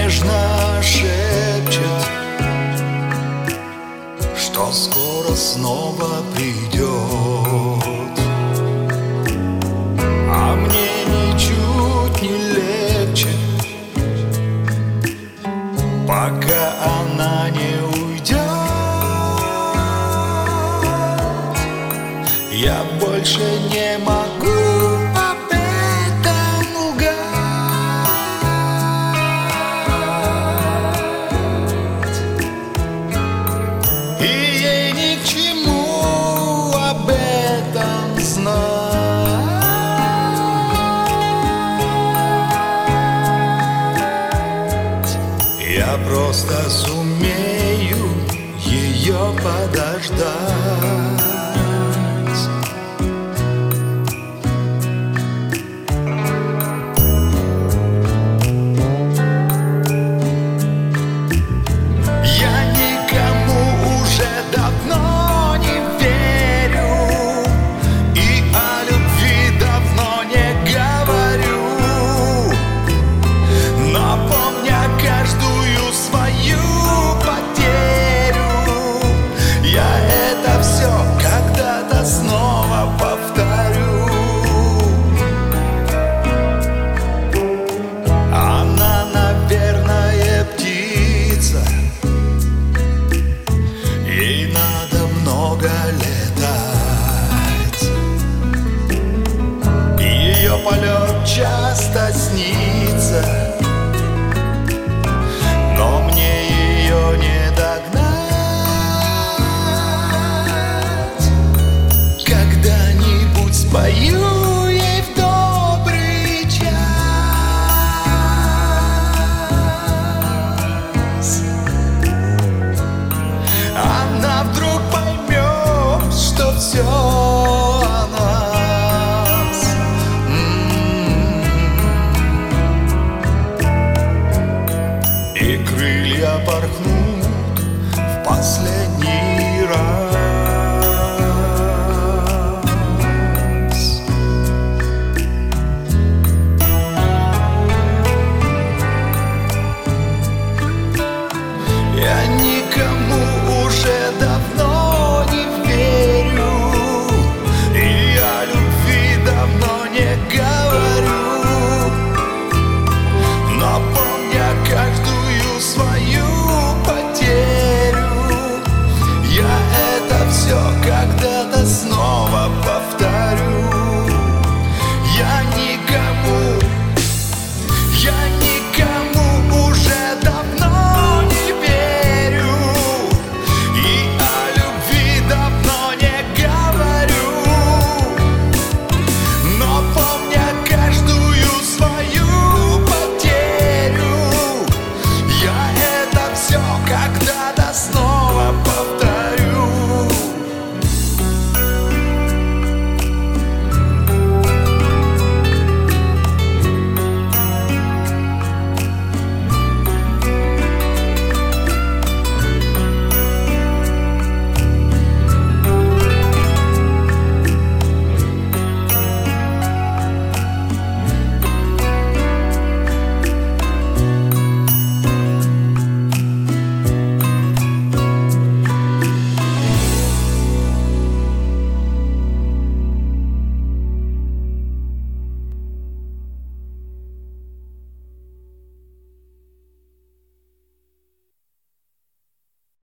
нежно шепчет, что скоро снова придет. А мне ничуть не легче, пока она не уйдет. Я больше не могу об этом лгать, и ей ни к чему об этом знать. Я просто сумею ее подождать. Полет часто снится, но мне ее не догнать. Когда-нибудь спою ей в добрый час. Она вдруг поймет, что все порхнут в последний